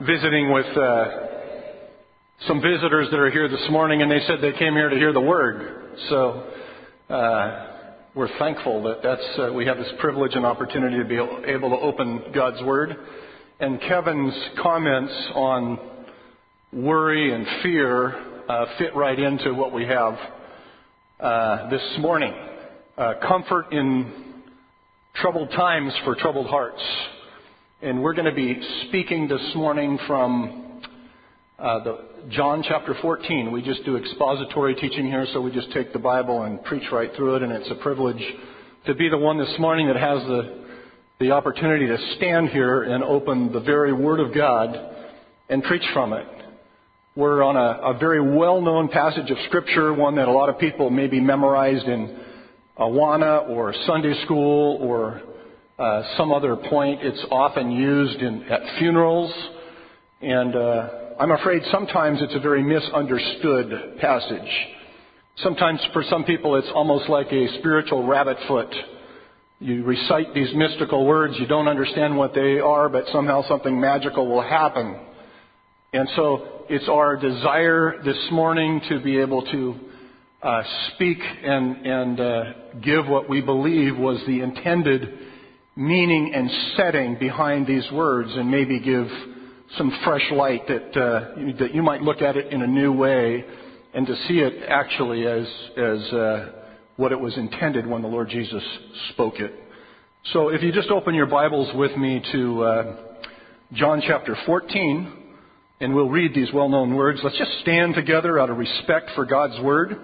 visiting with some visitors that are here this morning, and they said they came here to hear the Word. So we're thankful that we have this privilege and opportunity to be able to open God's Word. And Kevin's comments on worry and fear fit right into what we have this morning. Comfort in troubled times for troubled hearts. And we're going to be speaking this morning from John chapter 14. We just do expository teaching here, so we just take the Bible and preach right through it. And it's a privilege to be the one this morning that has the opportunity to stand here and open the very Word of God and preach from it. We're on a very well-known passage of Scripture, one that a lot of people maybe memorized in Awana or Sunday school or some other point. It's often used at funerals, and I'm afraid sometimes it's a very misunderstood passage. Sometimes for some people it's almost like a spiritual rabbit foot. You recite these mystical words, you don't understand what they are, but somehow something magical will happen. And so it's our desire this morning to be able to speak and give what we believe was the intended meaning and setting behind these words, and maybe give some fresh light that you might look at it in a new way and to see it actually as what it was intended when the Lord Jesus spoke it. So if you just open your Bibles with me to John chapter 14, and we'll read these well-known words. Let's just stand together out of respect for God's Word.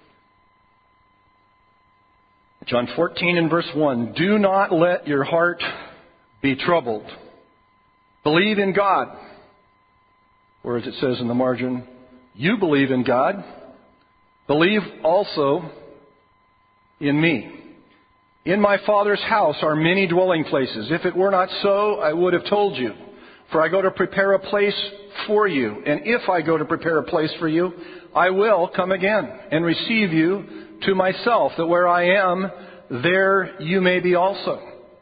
John 14 and verse 1. Do not let your heart be troubled. Believe in God. Or as it says in the margin, you believe in God. Believe also in me. In my Father's house are many dwelling places. If it were not so, I would have told you. For I go to prepare a place for you. And if I go to prepare a place for you, I will come again and receive you to myself, that where I am, there you may be also.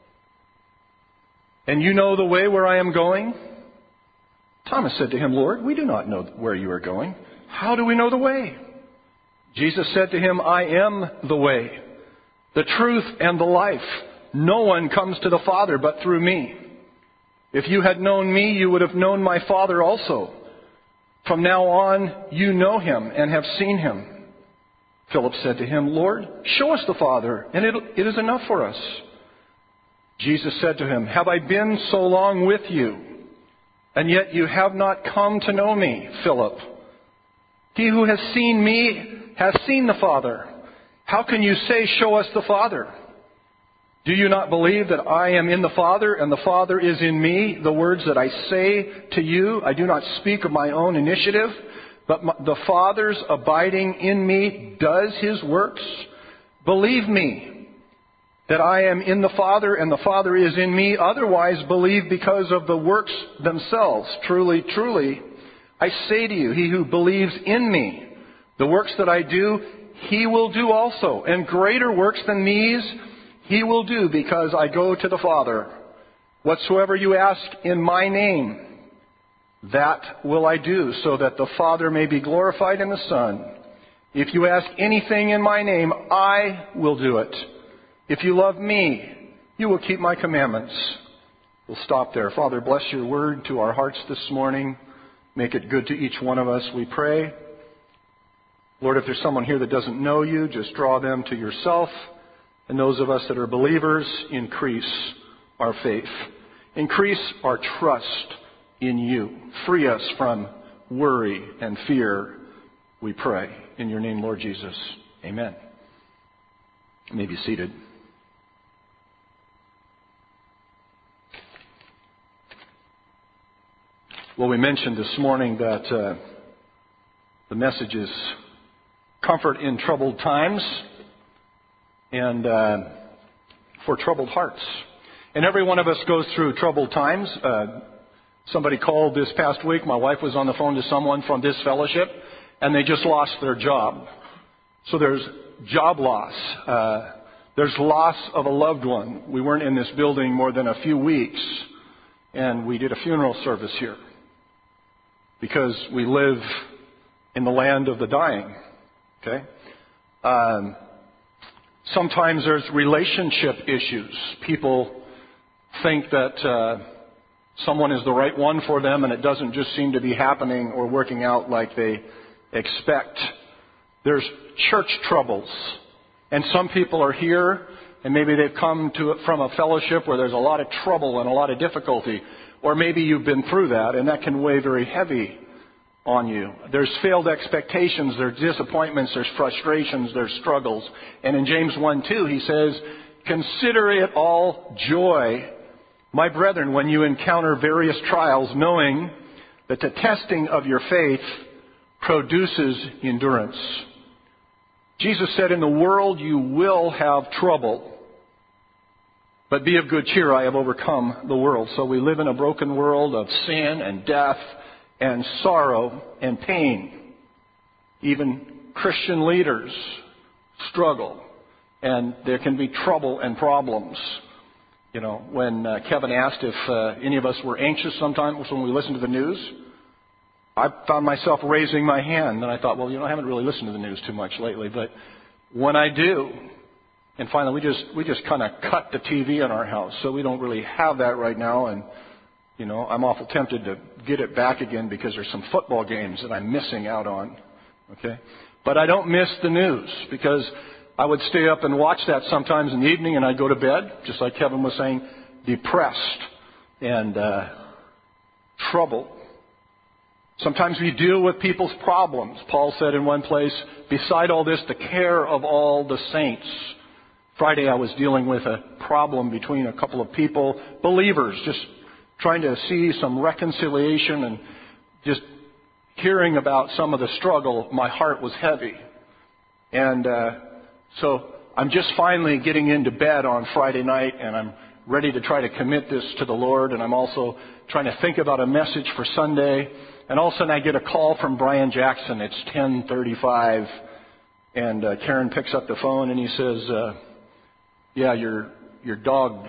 And you know the way where I am going? Thomas said to him, Lord, we do not know where you are going. How do we know the way? Jesus said to him, I am the way, the truth, and the life. No one comes to the Father but through me. If you had known me, you would have known my Father also. From now on, you know him and have seen him. Philip said to him, Lord, show us the Father, and it is enough for us. Jesus said to him, have I been so long with you, and yet you have not come to know me, Philip? He who has seen me has seen the Father. How can you say, show us the Father? Do you not believe that I am in the Father, and the Father is in me? The words that I say to you, I do not speak of my own initiative, but the Father's abiding in me does his works. Believe me that I am in the Father and the Father is in me. Otherwise, believe because of the works themselves. Truly, truly, I say to you, he who believes in me, the works that I do, he will do also. And greater works than these he will do, because I go to the Father. Whatsoever you ask in my name, that will I do, so that the Father may be glorified in the Son. If you ask anything in my name, I will do it. If you love me, you will keep my commandments. We'll stop there. Father, bless your word to our hearts this morning. Make it good to each one of us, we pray. Lord, if there's someone here that doesn't know you, just draw them to yourself. And those of us that are believers, increase our faith. Increase our trust in you. Free us from worry and fear, we pray. In your name, Lord Jesus. Amen. You may be seated. Well, we mentioned this morning that the message is comfort in troubled times and for troubled hearts. And every one of us goes through troubled times. Somebody called this past week. My wife was on the phone to someone from this fellowship, and they just lost their job. So there's job loss. There's loss of a loved one. We weren't in this building more than a few weeks, and we did a funeral service here. because we live in the land of the dying. Okay? Sometimes there's relationship issues. People think that someone is the right one for them, and it doesn't just seem to be happening or working out like they expect. There's church troubles. And some people are here, and maybe they've come to it from a fellowship where there's a lot of trouble and a lot of difficulty. Or maybe you've been through that, and that can weigh very heavy on you. There's failed expectations, there's disappointments, there's frustrations, there's struggles. And in James 1:2, he says, "Consider it all joy, my brethren, when you encounter various trials, knowing that the testing of your faith produces endurance." Jesus said, "In the world you will have trouble, but be of good cheer, I have overcome the world." So we live in a broken world of sin and death and sorrow and pain. Even Christian leaders struggle, and there can be trouble and problems. You know, when Kevin asked if any of us were anxious sometimes when we listen to the news, I found myself raising my hand, and I thought, well, I haven't really listened to the news too much lately, but when I do, and finally we just kind of cut the TV in our house, so we don't really have that right now, and I'm awful tempted to get it back again because there's some football games that I'm missing out on. Okay, but I don't miss the news because I would stay up and watch that sometimes in the evening, and I'd go to bed, just like Kevin was saying, depressed and troubled. Sometimes we deal with people's problems. Paul said in one place, "Beside all this, the care of all the saints." Friday I was dealing with a problem between a couple of people, believers, just trying to see some reconciliation, and just hearing about some of the struggle, my heart was heavy. And so I'm just finally getting into bed on Friday night, and I'm ready to try to commit this to the Lord, and I'm also trying to think about a message for Sunday. And all of a sudden I get a call from Brian Jackson. It's 10:35, and Karen picks up the phone, and he says, "Yeah, your dog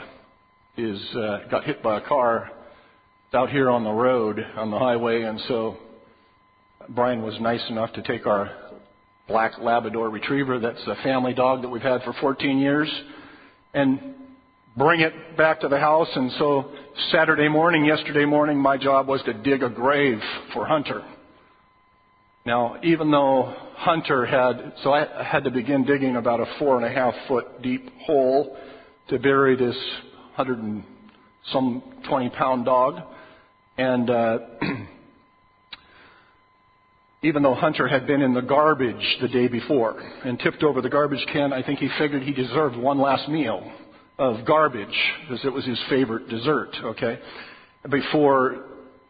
got hit by a car out here on the road, on the highway." And so Brian was nice enough to take our black Labrador Retriever, that's a family dog that we've had for 14 years, and bring it back to the house. And so yesterday morning, my job was to dig a grave for Hunter. Now, even though Hunter I had to begin digging about a 4.5 foot deep hole to bury this 120-pound dog. And even though Hunter had been in the garbage the day before and tipped over the garbage can, I think he figured he deserved one last meal of garbage, because it was his favorite dessert, okay? Before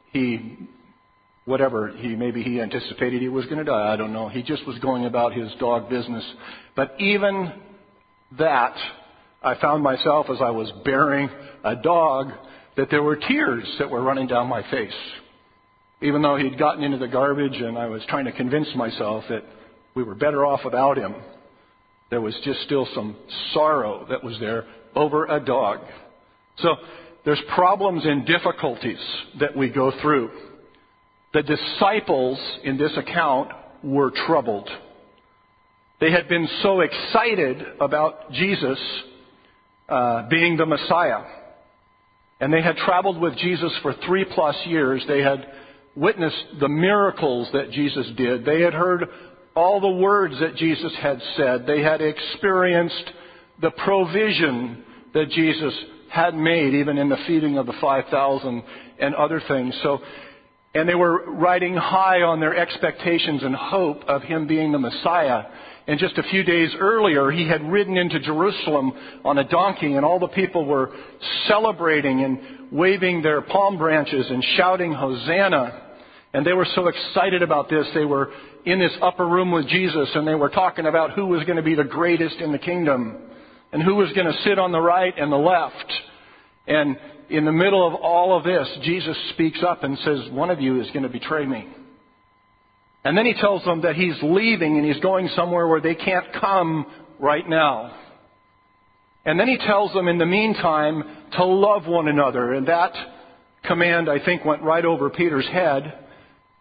maybe he anticipated he was going to die, I don't know. He just was going about his dog business. But even that, I found myself, as I was burying a dog, that there were tears that were running down my face. Even though he'd gotten into the garbage and I was trying to convince myself that we were better off without him, there was just still some sorrow that was there over a dog. So there's problems and difficulties that we go through. The disciples in this account were troubled. They had been so excited about Jesus being the Messiah. And they had traveled with Jesus for 3+ years. They had witnessed the miracles that Jesus did. They had heard all the words that Jesus had said. They had experienced the provision that Jesus had made, even in the feeding of the 5,000 and other things. And they were riding high on their expectations and hope of Him being the Messiah. And just a few days earlier, He had ridden into Jerusalem on a donkey, and all the people were celebrating and waving their palm branches and shouting, "Hosanna." And they were so excited about this. They were in this upper room with Jesus, and they were talking about who was going to be the greatest in the kingdom and who was going to sit on the right and the left. And in the middle of all of this, Jesus speaks up and says, "One of you is going to betray me." And then He tells them that He's leaving and He's going somewhere where they can't come right now. And then He tells them in the meantime to love one another. And that command, I think, went right over Peter's head.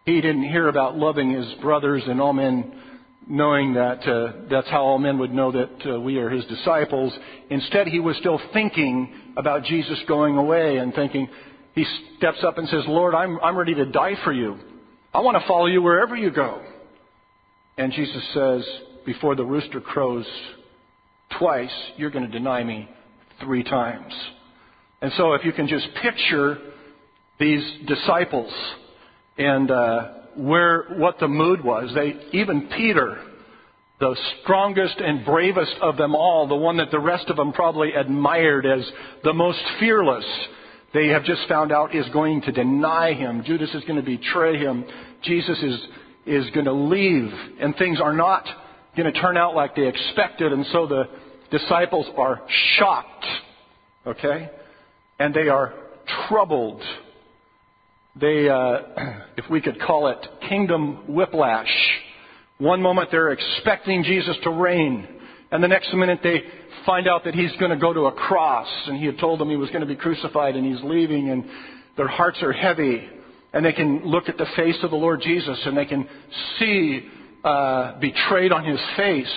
He didn't hear about loving his brothers and all men, knowing that that's how all men would know that we are his disciples. Instead, he was still thinking about Jesus going away and thinking, he steps up and says, Lord, I'm ready to die for you. I want to follow you wherever you go. And Jesus says, before the rooster crows twice, you're going to deny me 3 times. And so if you can just picture these disciples and what the mood was. Even Peter, the strongest and bravest of them all, the one that the rest of them probably admired as the most fearless, they have just found out is going to deny him. Judas is going to betray him. Jesus is going to leave, and things are not going to turn out like they expected. And so the disciples are shocked, okay? And they are troubled. They, if we could call it kingdom whiplash. One moment they're expecting Jesus to reign, and the next minute they find out that he's going to go to a cross, and he had told them he was going to be crucified, and he's leaving, and their hearts are heavy, and they can look at the face of the Lord Jesus, and they can see betrayed on his face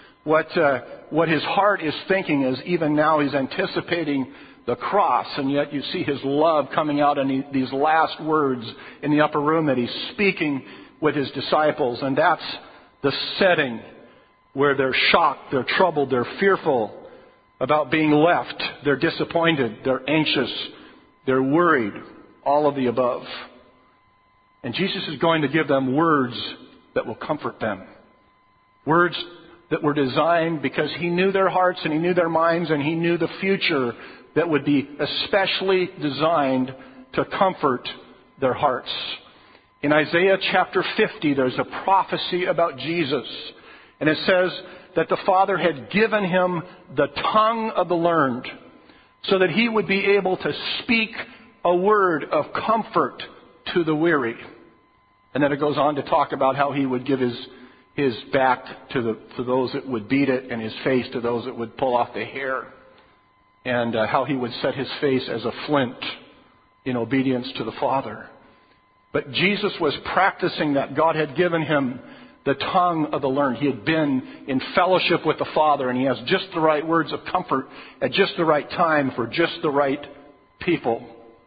what his heart is thinking is even now he's anticipating the cross, and yet you see his love coming out in these last words in the upper room that he's speaking with his disciples. And that's the setting where they're shocked, they're troubled, they're fearful about being left, they're disappointed, they're anxious, they're worried, all of the above. And Jesus is going to give them words that will comfort them. Words that were designed because he knew their hearts and he knew their minds and he knew the future that would be especially designed to comfort their hearts. In Isaiah chapter 50, there's a prophecy about Jesus. And it says that the Father had given him the tongue of the learned so that he would be able to speak a word of comfort to the weary. And then it goes on to talk about how he would give his back to those that would beat it and his face to those that would pull off the hair. And how he would set his face as a flint in obedience to the Father. But Jesus was practicing that. God had given him the tongue of the learned. He had been in fellowship with the Father, and he has just the right words of comfort at just the right time for just the right people.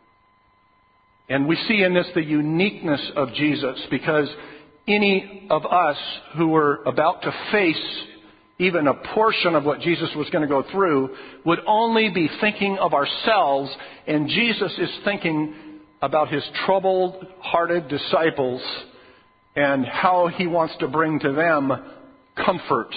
And we see in this the uniqueness of Jesus, because any of us who were about to face even a portion of what Jesus was going to go through would only be thinking of ourselves, and Jesus is thinking about his troubled-hearted disciples and how he wants to bring to them comfort.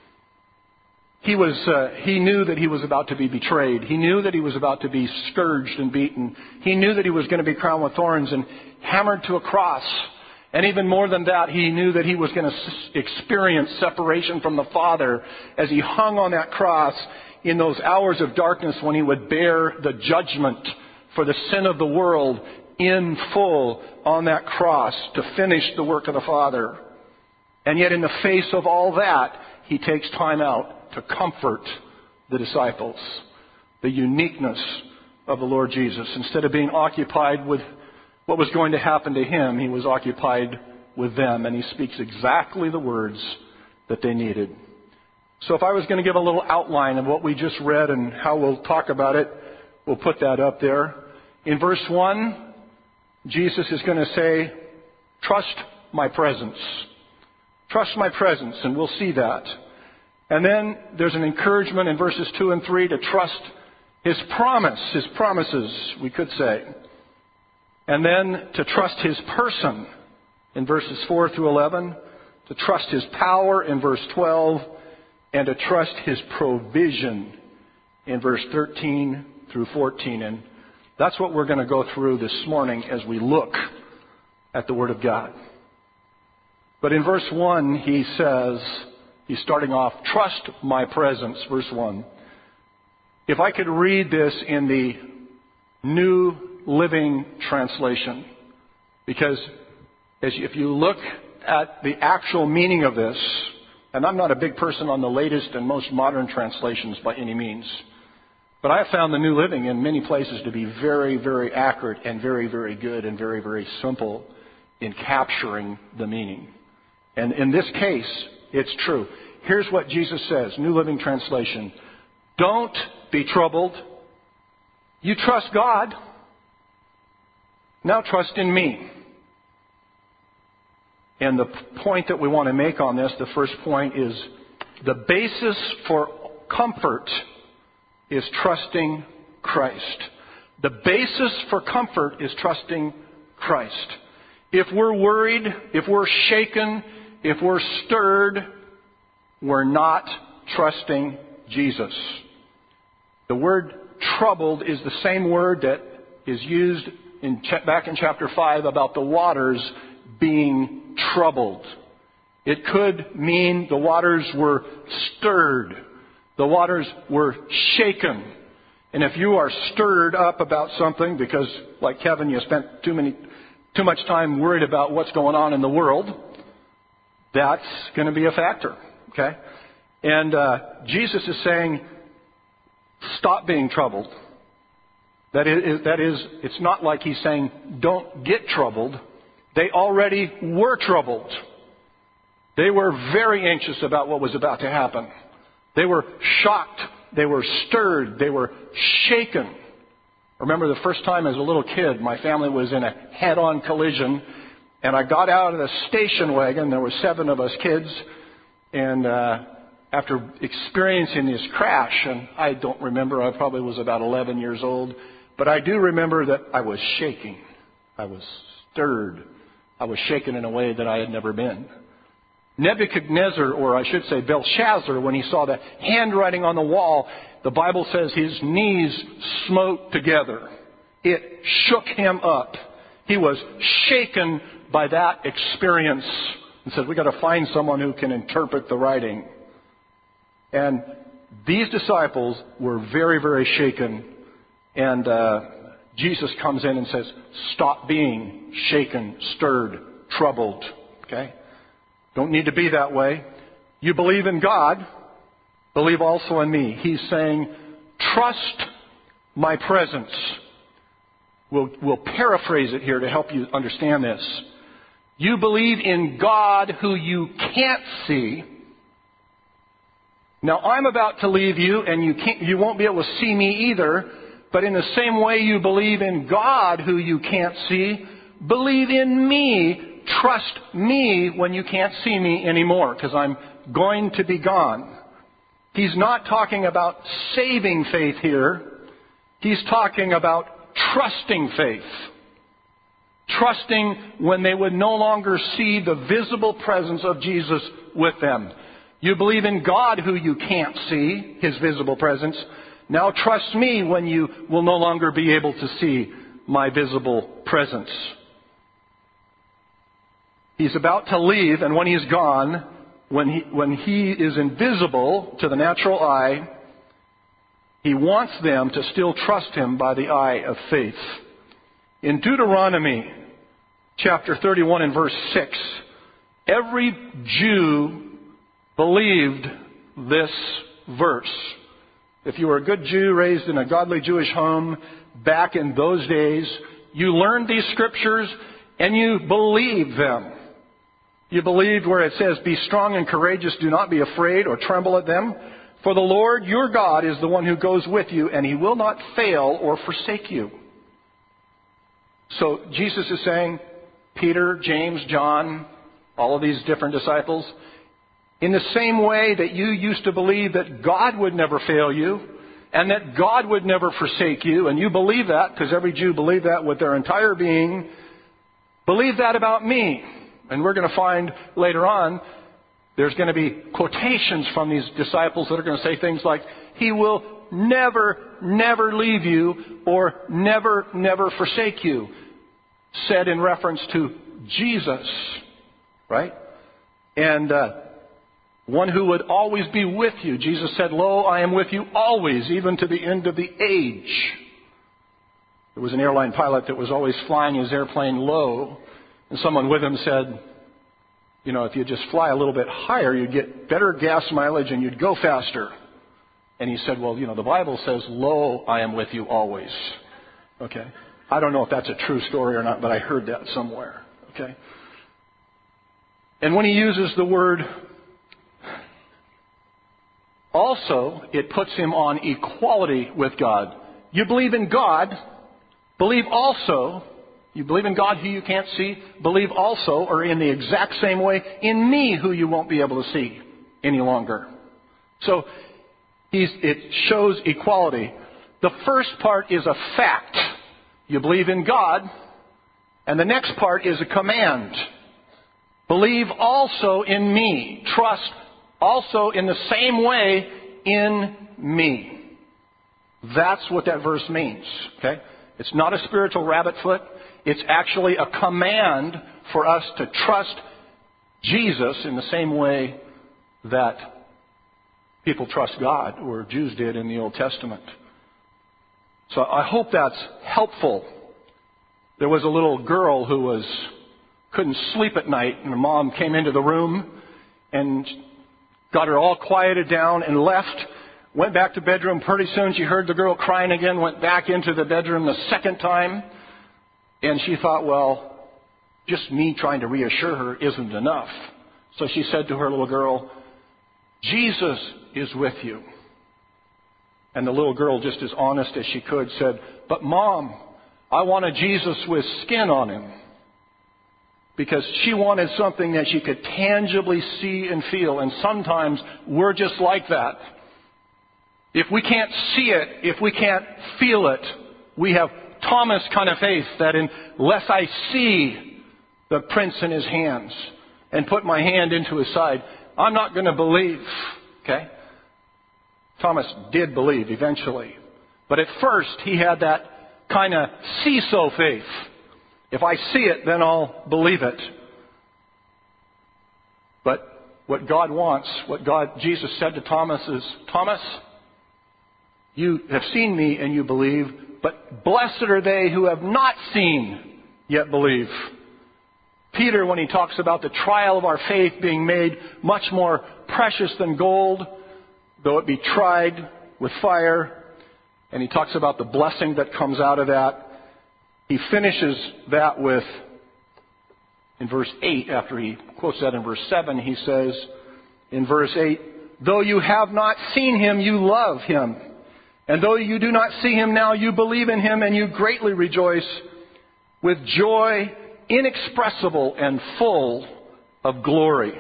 He knew that he was about to be betrayed. He knew that he was about to be scourged and beaten. He knew that he was going to be crowned with thorns and hammered to a cross. And even more than that, he knew that he was going to experience separation from the Father as he hung on that cross in those hours of darkness when he would bear the judgment for the sin of the world in full on that cross to finish the work of the Father. And yet in the face of all that, he takes time out to comfort the disciples. The uniqueness of the Lord Jesus. Instead of being occupied with what was going to happen to him, he was occupied with them, and he speaks exactly the words that they needed. So if I was going to give a little outline of what we just read and how we'll talk about it, we'll put that up there. In verse 1, Jesus is going to say, trust my presence. Trust my presence, and we'll see that. And then there's an encouragement in verses 2 and 3 to trust his promise, his promises, we could say. And then to trust his person in verses 4 through 11, to trust his power in verse 12, and to trust his provision in verse 13 through 14. And that's what we're going to go through this morning as we look at the Word of God. But in verse 1, he says, he's starting off, trust my presence, verse 1. If I could read this in the New Living Translation, because if you look at the actual meaning of this, and I'm not a big person on the latest and most modern translations by any means, but I have found the New Living in many places to be very, very accurate and very, very good and very, very simple in capturing the meaning. And in this case, it's true. Here's what Jesus says, New Living Translation. Don't be troubled. You trust God. Now trust in me. And the point that we want to make on this, the first point, is the basis for comfort is trusting Christ. The basis for comfort is trusting Christ. If we're worried, if we're shaken, if we're stirred, we're not trusting Jesus. The word troubled is the same word that is used back in chapter 5 about the waters being troubled. It could mean the waters were stirred. The waters were shaken. And if you are stirred up about something because, like Kevin, you spent too much time worried about what's going on in the world, that's going to be a factor. Okay? And Jesus is saying, stop being troubled. That is, it's not like he's saying, don't get troubled. They already were troubled. They were very anxious about what was about to happen. They were shocked. They were stirred. They were shaken. I remember the first time as a little kid, my family was in a head-on collision, and I got out of the station wagon. There were 7 of us kids, and after experiencing this crash, and I don't remember, I probably was about 11 years old, but I do remember that I was shaking. I was stirred. I was shaken in a way that I had never been. Nebuchadnezzar, or I should say Belshazzar, when he saw the handwriting on the wall, the Bible says his knees smote together. It shook him up. He was shaken by that experience and said, we've got to find someone who can interpret the writing. And these disciples were very, very shaken. And Jesus comes in and says, stop being shaken, stirred, troubled. Okay? Don't need to be that way. You believe in God, believe also in me. He's saying, trust my presence. We'll paraphrase it here to help you understand this. You believe in God who you can't see. Now, I'm about to leave you, and you won't be able to see me either. But in the same way you believe in God who you can't see, believe in me. Trust me when you can't see me anymore, because I'm going to be gone. He's not talking about saving faith here. He's talking about trusting faith. Trusting when they would no longer see the visible presence of Jesus with them. You believe in God who you can't see, His visible presence. Now trust me when you will no longer be able to see my visible presence. He's about to leave, and when he's gone, when he is invisible to the natural eye, he wants them to still trust him by the eye of faith. In Deuteronomy chapter 31 and verse 6, every Jew believed this verse. If you were a good Jew raised in a godly Jewish home back in those days, you learned these scriptures and you believed them. You believed where it says, be strong and courageous, do not be afraid or tremble at them. For the Lord your God is the one who goes with you, and He will not fail or forsake you. So Jesus is saying, Peter, James, John, all of these different disciples, in the same way that you used to believe that God would never fail you, and that God would never forsake you, and you believe that, because every Jew believed that with their entire being, believe that about me. And we're going to find later on, there's going to be quotations from these disciples that are going to say things like, He will never, never leave you, or never, never forsake you, said in reference to Jesus, right? And one who would always be with you. Jesus said, lo, I am with you always, even to the end of the age. There was an airline pilot that was always flying his airplane low, and someone with him said, you know, if you just fly a little bit higher, you'd get better gas mileage and you'd go faster. And he said, well, you know, the Bible says, lo, I am with you always. Okay. I don't know if that's a true story or not, but I heard that somewhere. Okay? And when he uses the word also, it puts him on equality with God. You believe in God, believe also, you believe in God who you can't see, believe also, or in the exact same way, in me who you won't be able to see any longer. So, it shows equality. The first part is a fact. You believe in God, and the next part is a command. Believe also in me. Trust also in the same way in me. That's what that verse means. Okay? It's not a spiritual rabbit foot. It's actually a command for us to trust Jesus in the same way that people trust God, or Jews did in the Old Testament. So I hope that's helpful. There was a little girl who couldn't sleep at night, and her mom came into the room and got her all quieted down and left, went back to bedroom. Pretty soon she heard the girl crying again, went back into the bedroom the second time, and she thought, well, just me trying to reassure her isn't enough. So she said to her little girl, Jesus is with you. And the little girl, just as honest as she could, said, but Mom, I want a Jesus with skin on him. Because she wanted something that she could tangibly see and feel. And sometimes we're just like that. If we can't see it, if we can't feel it, we have Thomas kind of faith that unless I see the prints in his hands and put my hand into his side, I'm not going to believe. Okay? Thomas did believe eventually. But at first, he had that kind of see-so faith. If I see it, then I'll believe it. But what God wants, Jesus said to Thomas is, Thomas, you have seen me and you believe, but blessed are they who have not seen yet believe. Peter, when he talks about the trial of our faith being made much more precious than gold, though it be tried with fire, and he talks about the blessing that comes out of that, he finishes that with, in verse 8, after he quotes that in verse 7, he says, in verse 8, though you have not seen him, you love him. And though you do not see him now, you believe in him and you greatly rejoice with joy inexpressible and full of glory.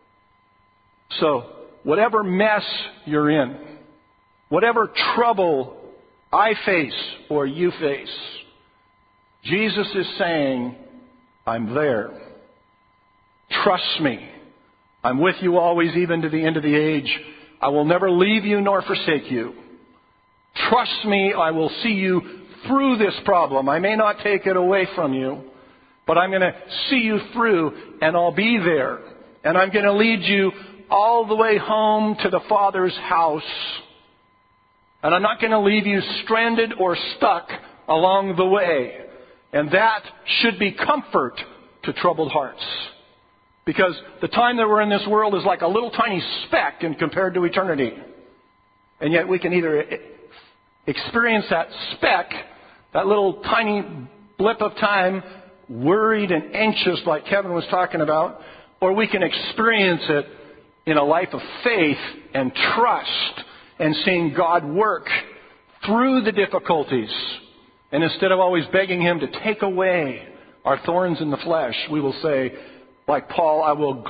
So, whatever mess you're in, whatever trouble I face or you face, Jesus is saying, I'm there. Trust me. I'm with you always, even to the end of the age. I will never leave you nor forsake you. Trust me, I will see you through this problem. I may not take it away from you, but I'm going to see you through, and I'll be there. And I'm going to lead you all the way home to the Father's house. And I'm not going to leave you stranded or stuck along the way. And that should be comfort to troubled hearts. Because the time that we're in this world is like a little tiny speck in compared to eternity. And yet we can either experience that speck, that little tiny blip of time, worried and anxious like Kevin was talking about, or we can experience it in a life of faith and trust and seeing God work through the difficulties. And instead of always begging Him to take away our thorns in the flesh, we will say, like Paul, I will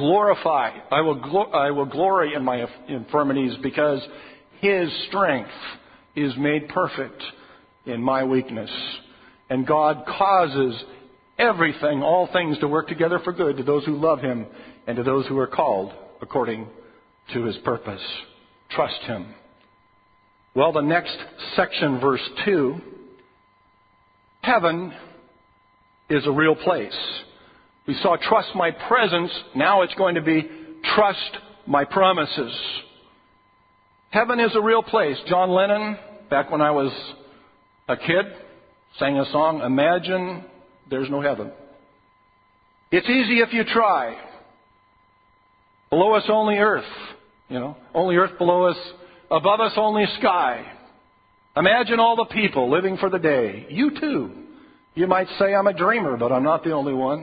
glory in my infirmities because His strength is made perfect in my weakness. And God causes everything, all things to work together for good to those who love Him and to those who are called according to His purpose. Trust Him. Well, the next section, verse 2, heaven is a real place. We saw trust my presence. Now it's going to be trust my promises. Heaven is a real place. John Lennon, back when I was a kid, sang a song, Imagine There's No Heaven. It's easy if you try. Below us only earth. Only earth below us. Above us only sky. Imagine all the people living for the day. You too. You might say I'm a dreamer, but I'm not the only one.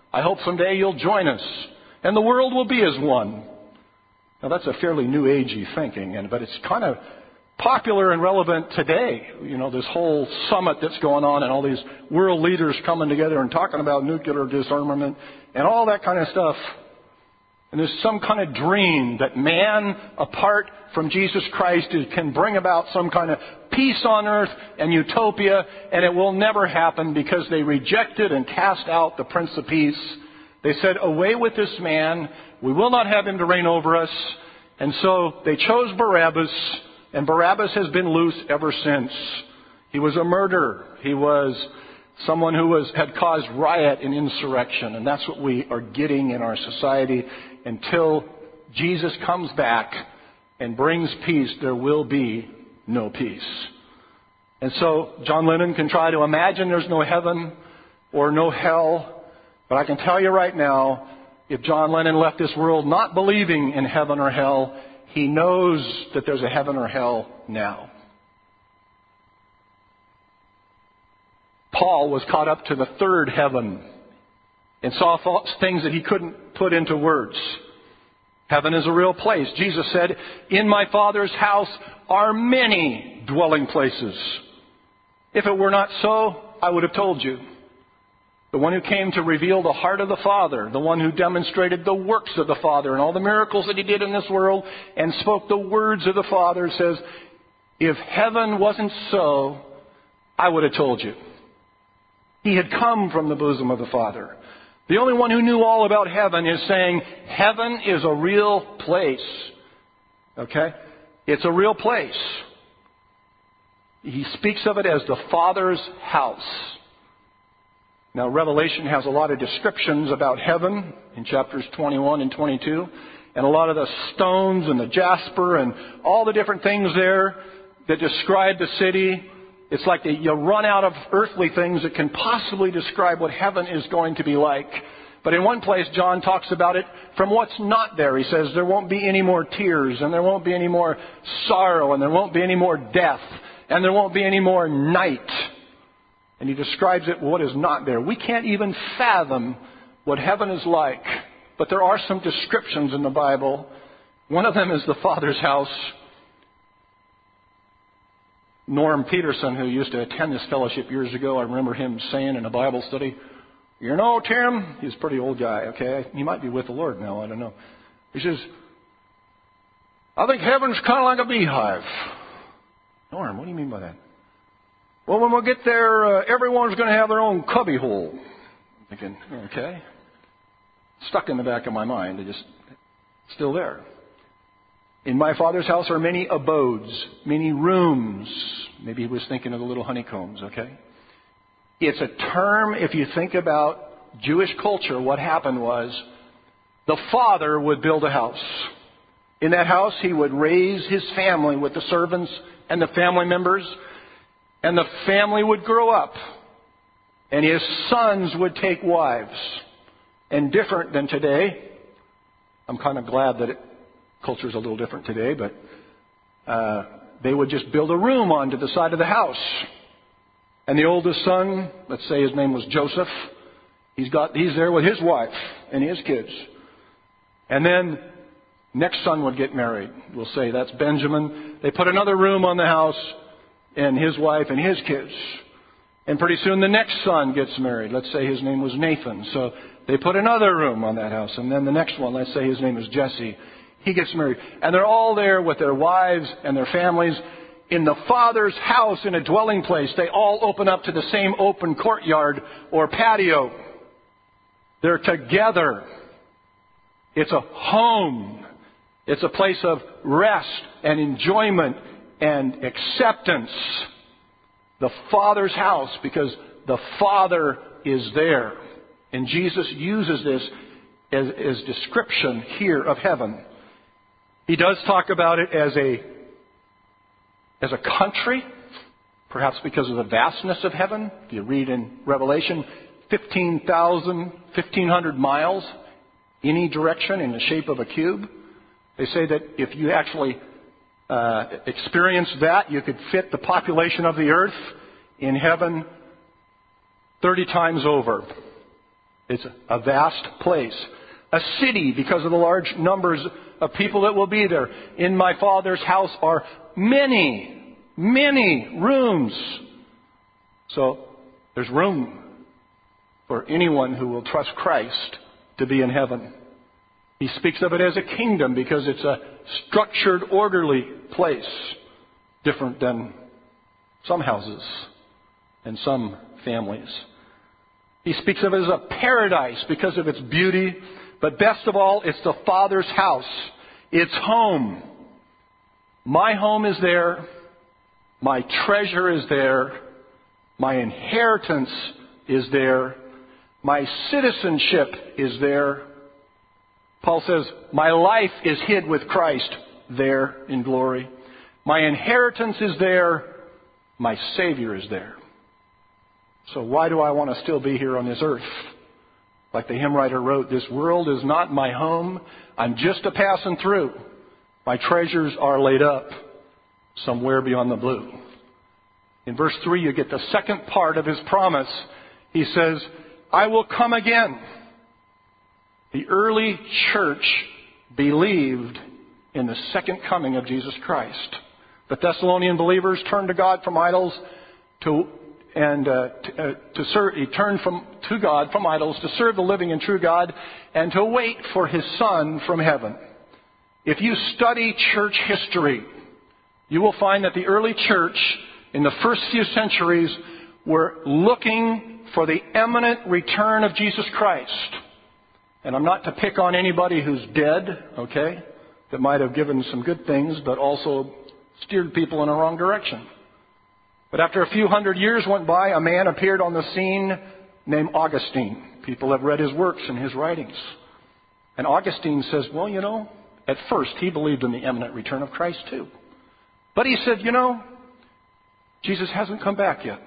I hope someday you'll join us, and the world will be as one. Now, that's a fairly new agey thinking, but it's kind of popular and relevant today. You know, this whole summit that's going on and all these world leaders coming together and talking about nuclear disarmament and all that kind of stuff. And there's some kind of dream that man, apart from Jesus Christ, can bring about some kind of peace on earth and utopia, and it will never happen because they rejected and cast out the Prince of Peace. They said, away with this man. We will not have him to reign over us. And so they chose Barabbas, and Barabbas has been loose ever since. He was a murderer. He was someone who had caused riot and insurrection. And that's what we are getting in our society. Until Jesus comes back and brings peace, there will be no peace. And so John Lennon can try to imagine there's no heaven or no hell. But I can tell you right now, if John Lennon left this world not believing in heaven or hell, he knows that there's a heaven or hell now. Paul was caught up to the third heaven and saw things that he couldn't put into words. Heaven is a real place. Jesus said, in my Father's house are many dwelling places. If it were not so, I would have told you. The one who came to reveal the heart of the Father, the one who demonstrated the works of the Father and all the miracles that he did in this world and spoke the words of the Father, says, if heaven wasn't so, I would have told you. He had come from the bosom of the Father. The only one who knew all about heaven is saying, heaven is a real place. Okay? It's a real place. He speaks of it as the Father's house. Now, Revelation has a lot of descriptions about heaven in chapters 21 and 22. And a lot of the stones and the jasper and all the different things there that describe the city. It's like you run out of earthly things that can possibly describe what heaven is going to be like. But in one place, John talks about it from what's not there. He says there won't be any more tears, and there won't be any more sorrow, and there won't be any more death, and there won't be any more night. And he describes it what is not there. We can't even fathom what heaven is like. But there are some descriptions in the Bible. One of them is the Father's house. Norm Peterson, who used to attend this fellowship years ago, I remember him saying in a Bible study, you know, Tim, he's a pretty old guy, okay? He might be with the Lord now, I don't know. He says, I think heaven's kind of like a beehive. Norm, what do you mean by that? Well, when we get there, everyone's going to have their own cubby hole. I'm thinking, okay. Stuck in the back of my mind. It's still there. In my Father's house are many abodes, many rooms. Maybe he was thinking of the little honeycombs, okay? It's a term, if you think about Jewish culture, what happened was the father would build a house. In that house, he would raise his family with the servants and the family members, and the family would grow up, and his sons would take wives. And different than today, I'm kind of glad that culture is a little different today, but they would just build a room onto the side of the house. And the oldest son, let's say his name was Joseph, he's there with his wife and his kids. And then next son would get married. We'll say that's Benjamin. They put another room on the house and his wife and his kids. And pretty soon the next son gets married. Let's say his name was Nathan. So they put another room on that house. And then the next one, let's say his name is Jesse. He gets married. And they're all there with their wives and their families in the Father's house in a dwelling place. They all open up to the same open courtyard or patio. They're together. It's a home. It's a place of rest and enjoyment and acceptance. The Father's house, because the Father is there. And Jesus uses this as description here of heaven. He does talk about it as a country, perhaps because of the vastness of heaven. If you read in Revelation, 1,500 miles, any direction in the shape of a cube. They say that if you actually experience that, you could fit the population of the earth in heaven 30 times over. It's a vast place. A city, because of the large numbers of people that will be there. In my Father's house are many, many rooms. So there's room for anyone who will trust Christ to be in heaven. He speaks of it as a kingdom because it's a structured, orderly place, different than some houses and some families. He speaks of it as a paradise because of its beauty, but best of all, it's the Father's house. It's home. My home is there. My treasure is there. My inheritance is there. My citizenship is there. Paul says, my life is hid with Christ there in glory. My inheritance is there. My Savior is there. So why do I want to still be here on this earth? Like the hymn writer wrote, this world is not my home. I'm just a passing through. My treasures are laid up somewhere beyond the blue. In verse 3, you get the second part of his promise. He says, I will come again. The early church believed in the second coming of Jesus Christ. The Thessalonian believers turned to God from idols to serve. He turned to God from idols to serve the living and true God and to wait for His Son from heaven. If you study church history, you will find that the early church in the first few centuries were looking for the imminent return of Jesus Christ. And I'm not to pick on anybody who's dead, okay, that might have given some good things, but also steered people in a wrong direction. But after a few hundred years went by, a man appeared on the scene named Augustine. People have read his works and his writings. And Augustine says, well, you know, at first he believed in the imminent return of Christ too. But he said, you know, Jesus hasn't come back yet.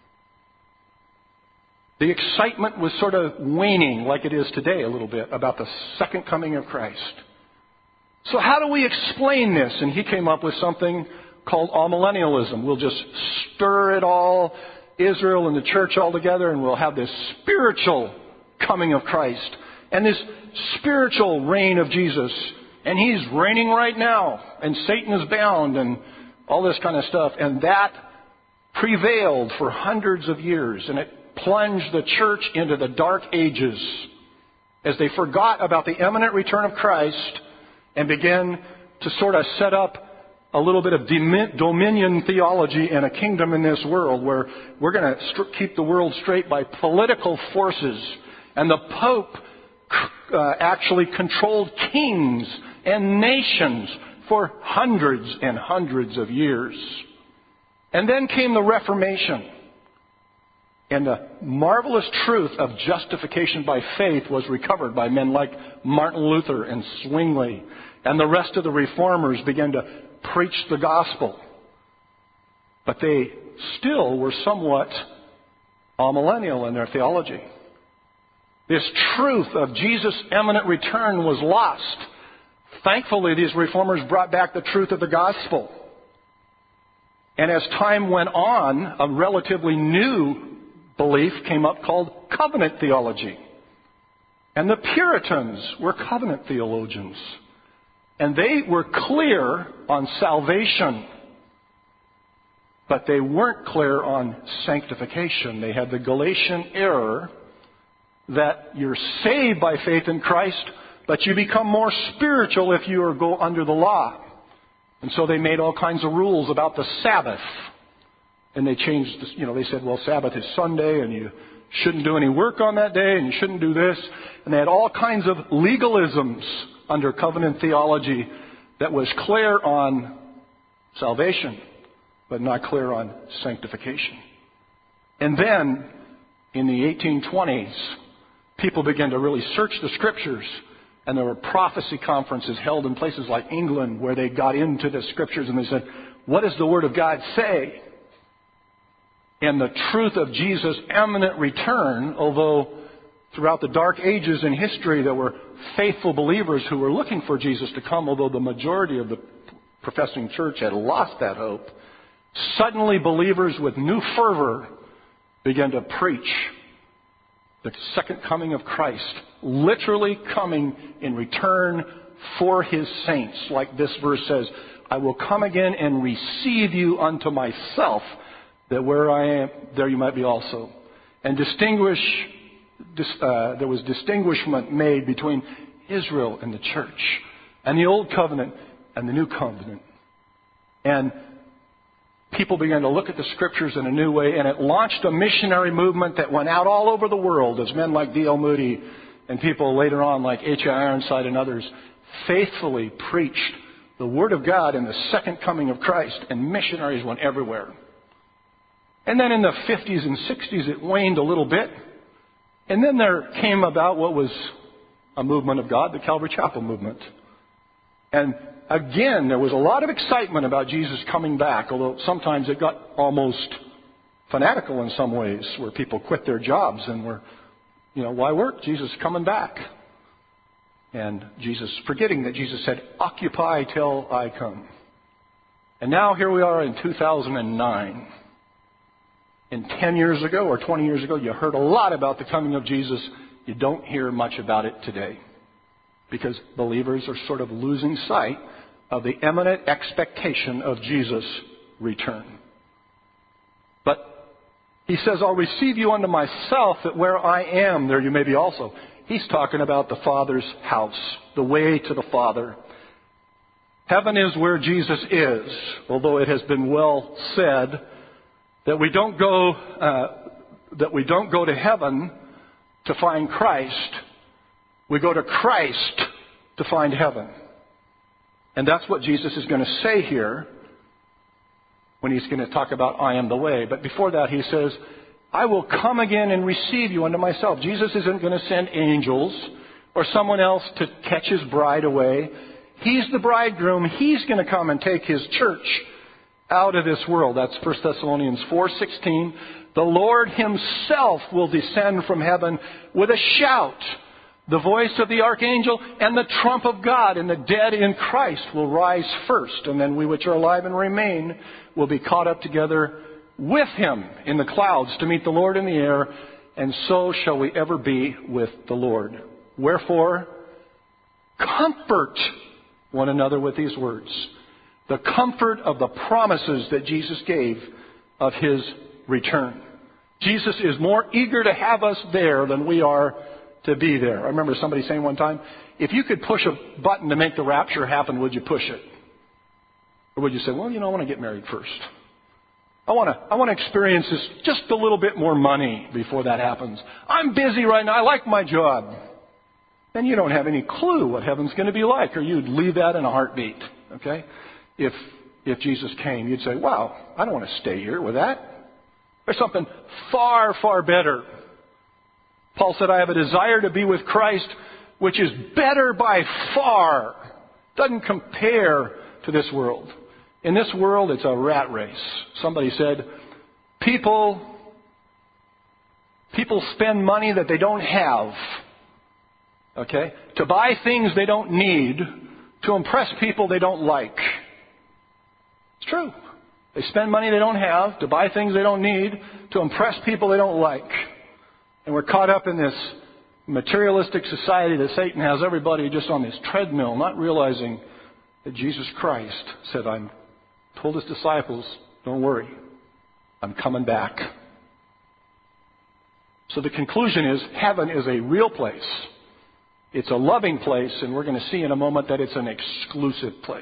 The excitement was sort of waning, like it is today a little bit, about the second coming of Christ. So how do we explain this? And he came up with something called amillennialism. We'll just stir it all, Israel and the church all together, and we'll have this spiritual coming of Christ and this spiritual reign of Jesus. And He's reigning right now, and Satan is bound, and all this kind of stuff. And that prevailed for hundreds of years, and it plunged the church into the dark ages as they forgot about the imminent return of Christ and began to sort of set up a little bit of dominion theology and a kingdom in this world where we're going to keep the world straight by political forces. And the Pope actually controlled kings and nations for hundreds and hundreds of years. And then came the Reformation. And the marvelous truth of justification by faith was recovered by men like Martin Luther and Zwingli. And the rest of the reformers began to preach the gospel. But they still were somewhat amillennial in their theology. This truth of Jesus' imminent return was lost. Thankfully, these reformers brought back the truth of the gospel. And as time went on, a relatively new belief came up called covenant theology. And the Puritans were covenant theologians. And they were clear on salvation. But they weren't clear on sanctification. They had the Galatian error that you're saved by faith in Christ, but you become more spiritual if you go under the law. And so they made all kinds of rules about the Sabbath. And they changed, they said, well, Sabbath is Sunday, and you shouldn't do any work on that day, and you shouldn't do this. And they had all kinds of legalisms under covenant theology that was clear on salvation, but not clear on sanctification. And then, in the 1820s, people began to really search the Scriptures. And there were prophecy conferences held in places like England where they got into the Scriptures and they said, what does the Word of God say? And the truth of Jesus' imminent return, although throughout the dark ages in history there were faithful believers who were looking for Jesus to come, although the majority of the professing church had lost that hope, suddenly believers with new fervor began to preach the second coming of Christ, literally coming in return for His saints. Like this verse says, I will come again and receive you unto myself, that where I am, there you might be also. And there was distinguishment made between Israel and the church, and the old covenant and the new covenant. And people began to look at the Scriptures in a new way, and it launched a missionary movement that went out all over the world as men like D.L. Moody and people later on like H.I. Ironside and others faithfully preached the Word of God in the second coming of Christ, and missionaries went everywhere. And then in the 50s and 60s it waned a little bit, and then there came about what was a movement of God, the Calvary Chapel movement. And again, there was a lot of excitement about Jesus coming back, although sometimes it got almost fanatical in some ways, where people quit their jobs and were, why work? Jesus is coming back. And Jesus, forgetting that Jesus said, occupy till I come. And now here we are in 2009. And 10 years ago or 20 years ago, you heard a lot about the coming of Jesus. You don't hear much about it today, because believers are sort of losing sight of the imminent expectation of Jesus' return. But He says, I'll receive you unto myself, that where I am, there you may be also. He's talking about the Father's house, the way to the Father. Heaven is where Jesus is, although it has been well said that we don't go to heaven to find Christ. We go to Christ to find heaven. And that's what Jesus is going to say here when He's going to talk about I am the way. But before that, He says, I will come again and receive you unto myself. Jesus isn't going to send angels or someone else to catch His bride away. He's the bridegroom. He's going to come and take His church out of this world. That's 1 Thessalonians 4:16. The Lord Himself will descend from heaven with a shout, the voice of the archangel, and the trump of God, and the dead in Christ will rise first. And then we which are alive and remain will be caught up together with Him in the clouds to meet the Lord in the air, and so shall we ever be with the Lord. Wherefore, comfort one another with these words. The comfort of the promises that Jesus gave of His return. Jesus is more eager to have us there than we are to be there. I remember somebody saying one time, if you could push a button to make the rapture happen, would you push it? Or would you say, well, I want to get married first. I want to experience this just a little bit more money before that happens. I'm busy right now. I like my job. Then you don't have any clue what heaven's going to be like, or you'd leave that in a heartbeat. Okay? If Jesus came, you'd say, wow, I don't want to stay here with that. There's something far, far better. Paul said, I have a desire to be with Christ, which is better by far. Doesn't compare to this world. In this world, it's a rat race. Somebody said, people spend money that they don't have, okay, to buy things they don't need, to impress people they don't like. It's true. They spend money they don't have to buy things they don't need, to impress people they don't like. And we're caught up in this materialistic society that Satan has everybody just on this treadmill, not realizing that Jesus Christ said, told His disciples, don't worry, I'm coming back. So the conclusion is, heaven is a real place. It's a loving place, and we're going to see in a moment that it's an exclusive place.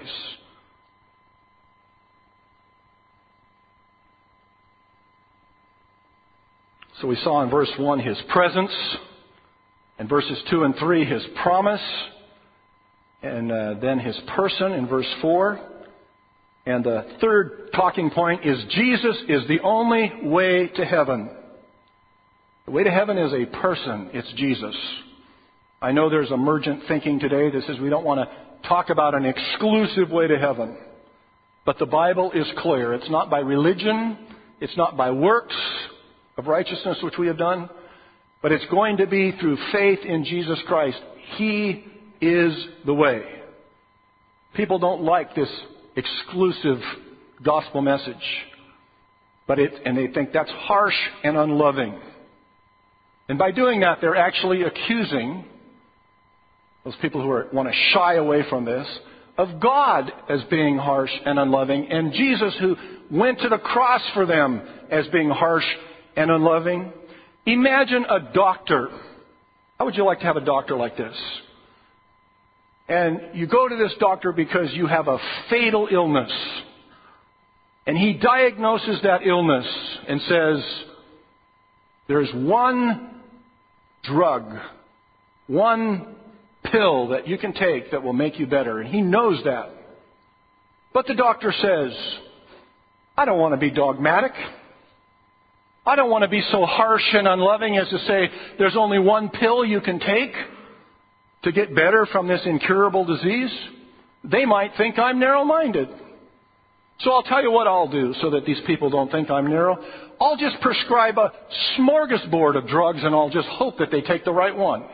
So we saw in verse 1 His presence, in verses 2 and 3 His promise, and then His person in verse 4. And the third talking point is Jesus is the only way to heaven. The way to heaven is a person. It's Jesus. I know there's emergent thinking today that says we don't want to talk about an exclusive way to heaven. But the Bible is clear. It's not by religion. It's not by works of righteousness which we have done. But it's going to be through faith in Jesus Christ. He is the way. People don't like this exclusive gospel message. And they think that's harsh and unloving. And by doing that, they're actually accusing those people who want to shy away from this of God as being harsh and unloving, and Jesus, who went to the cross for them, as being harsh and unloving. Imagine a doctor. How would you like to have a doctor like this? And you go to this doctor because you have a fatal illness. And he diagnoses that illness and says, there's one drug, one pill that you can take that will make you better. And he knows that. But the doctor says, I don't want to be dogmatic. I don't want to be so harsh and unloving as to say there's only one pill you can take to get better from this incurable disease. They might think I'm narrow-minded. So I'll tell you what I'll do so that these people don't think I'm narrow. I'll just prescribe a smorgasbord of drugs and I'll just hope that they take the right one.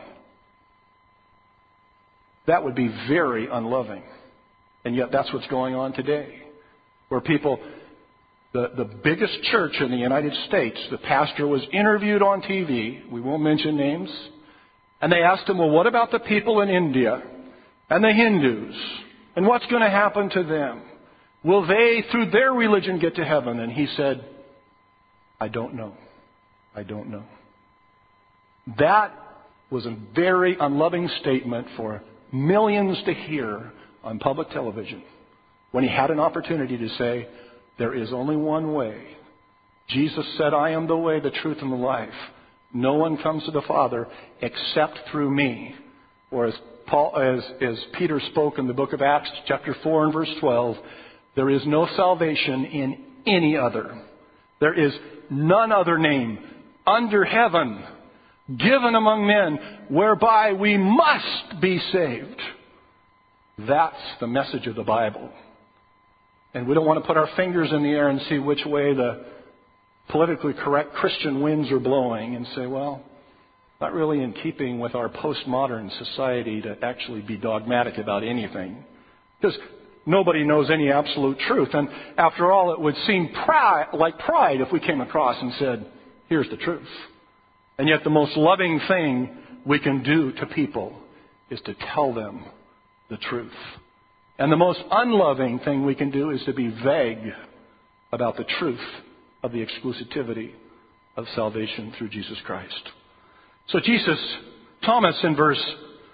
That would be very unloving. And yet that's what's going on today. Where people, the biggest church in the United States, the pastor was interviewed on TV. We won't mention names. And they asked him, well, what about the people in India and the Hindus? And what's going to happen to them? Will they, through their religion, get to heaven? And he said, I don't know. I don't know. That was a very unloving statement for millions to hear on public television when he had an opportunity to say, there is only one way. Jesus said, I am the way, the truth, and the life. No one comes to the Father except through me. Or as Peter spoke in the book of Acts, chapter 4 and verse 12, there is no salvation in any other. There is none other name under heaven given among men whereby we must be saved. That's the message of the Bible. And we don't want to put our fingers in the air and see which way the politically correct Christian winds are blowing and say, well, not really in keeping with our postmodern society to actually be dogmatic about anything. Because nobody knows any absolute truth. And after all, it would seem like pride if we came across and said, here's the truth. And yet the most loving thing we can do to people is to tell them the truth. And the most unloving thing we can do is to be vague about the truth of the exclusivity of salvation through Jesus Christ. So Thomas in verse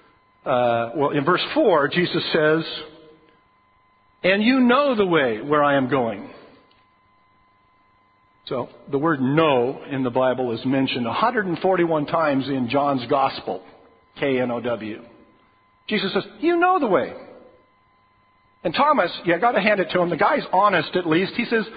4, Jesus says, and you know the way where I am going. So the word know in the Bible is mentioned 141 times in John's Gospel, K-N-O-W. Jesus says, you know the way. And Thomas, you got to hand it to him. The guy's honest at least. He says,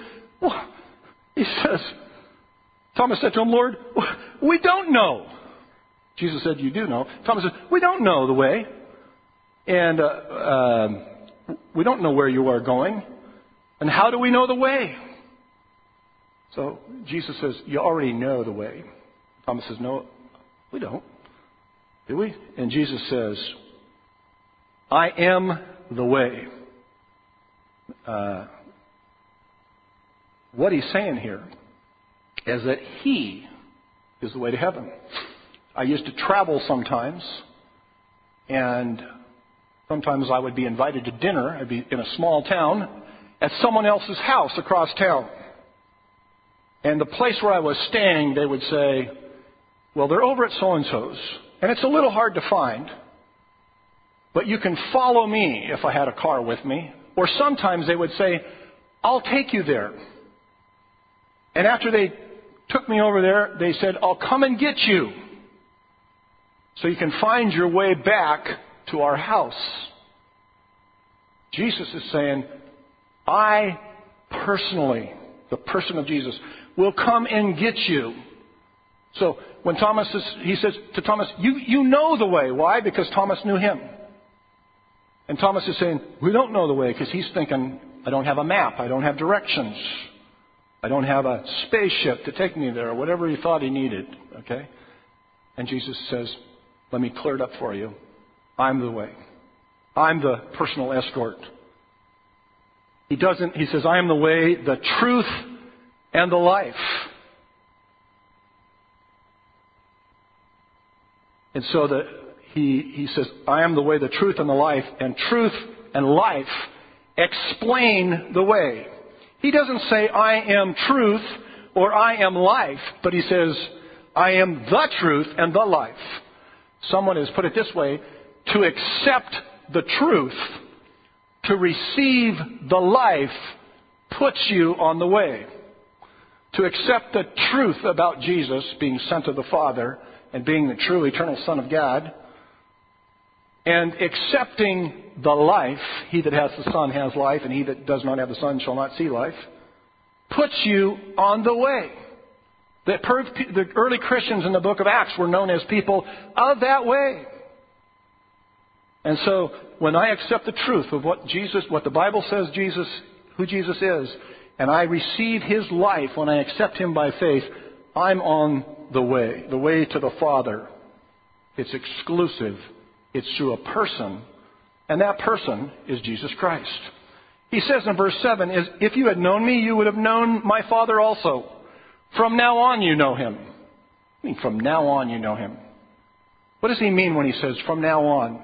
Thomas said to him, Lord, we don't know. Jesus said, you do know. Thomas said, we don't know the way. And we don't know where you are going. And how do we know the way? So Jesus says, you already know the way. Thomas says, no, we don't. Do we? And Jesus says, I am the way. What he's saying here is that he is the way to heaven. I used to travel sometimes, and sometimes I would be invited to dinner. I'd be in a small town at someone else's house across town. And the place where I was staying, they would say, well, they're over at so-and-so's, and it's a little hard to find, but you can follow me if I had a car with me. Or sometimes they would say, I'll take you there. And after they took me over there, they said, I'll come and get you so you can find your way back to our house. Jesus is saying, I personally, the person of Jesus, will come and get you. So when he says to Thomas, you know the way. Why? Because Thomas knew him. And Thomas is saying, we don't know the way, because he's thinking, I don't have a map. I don't have directions. I don't have a spaceship to take me there, or whatever he thought he needed. Okay? And Jesus says, let me clear it up for you. I'm the way. I'm the personal escort. He says, I am the way, the truth, and the life. And so he says, I am the way, the truth, and the life. And truth and life explain the way. He doesn't say, I am truth or I am life, but he says, I am the truth and the life. Someone has put it this way, to accept the truth, to receive the life, puts you on the way. To accept the truth about Jesus being sent of the Father and being the true eternal Son of God, and accepting the life, he that has the Son has life, and he that does not have the Son shall not see life, puts you on the way. The early Christians in the book of Acts were known as people of that way. And so when I accept the truth of what the Bible says Jesus, who Jesus is, and I receive his life when I accept him by faith, I'm on the way to the Father. It's exclusive. It's through a person, and that person is Jesus Christ. He says in verse 7, if you had known me, you would have known my Father also. From now on you know him. I mean, from now on you know him. What does he mean when he says from now on?